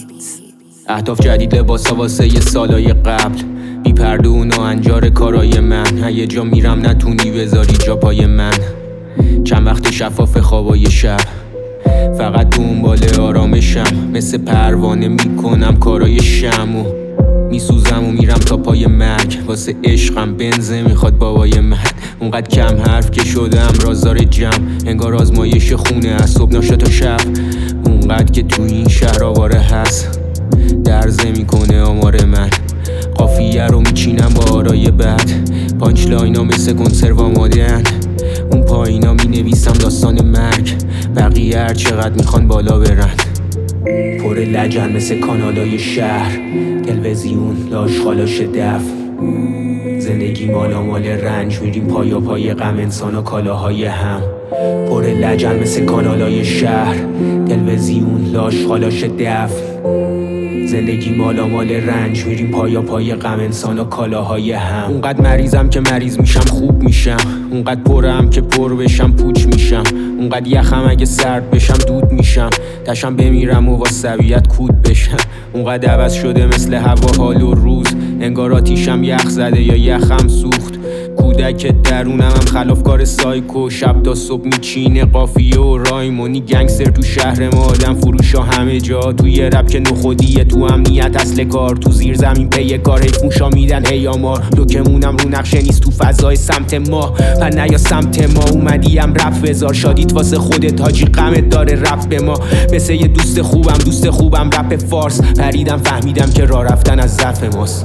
اهداف جدید لباسا واسه یه سالای قبل، بی پردون و انجار کارای من. یه جا میرم نتونی بذاری جا پای من. چند وقت شفاف خوابای شب، فقط دنبال آرامشم. مثل پروانه میکنم کارای شمو، میسوزم و میرم تا پای مرگ. واسه عشقم بنزه میخواد بابای من. اونقدر کم حرف که شدم رازدار جمع، انگار آزمایش خونه از صبح ناشتا تا شب. اونقدر که تو این شهر آواره هست، درزه میکنه آمار من. قافیه رو میچینم با آرای بد، پانچ لاینا مثل کنسرو آماده‌اند. اون پایینا مینویسم داستان مرگ، بقیه هر چقدر میخوان بالا برن. پر لجن مثل کانالای شهر، تلویزیون لاشخالاش دف. زندگی مال رنج، میریم پایا پای غم، انسانا کالاهای هم. پر لجن مثل کانالای شهر، تلویزیون لاشخالاش دف. زندگی مال رنج، میریم پایا پای غم، انسانا کالاهای هم. اونقدر مریضم که مریض میشم خوب میشم، اونقدر پرم که پر بشم پوچ میشم. اونقدر یخم اگه سرد بشم دود میشم، تشم بمیرم و واسه طبیعت کود بشم. اونقدر عوض شده مثل هوا حال و روز، انگار آتیشم یخ زده یا یخم سوخت. کودک درونم هم خلافکار سایکو، شب تا صبح میچینه قافیه و رایمونی. گنگستر تو شهر ما، آدم فروشا همه جا. توی رپ که نخودیه، تو امنیت اصل کار. تو زیر زمین پی کار، حیفموشا میدن هی آمار. لوکمونم رو نقشه نیست تو فضای سمت ما، و نه یا سمت ما. اومدیم رپ بذار، شادیت واسه خودت حاجی، غمت داره رپ به ما. مثل یه دوست خوبم رپ فارس. پریدم فهمیدم که راه رفتن از ضعف ماست.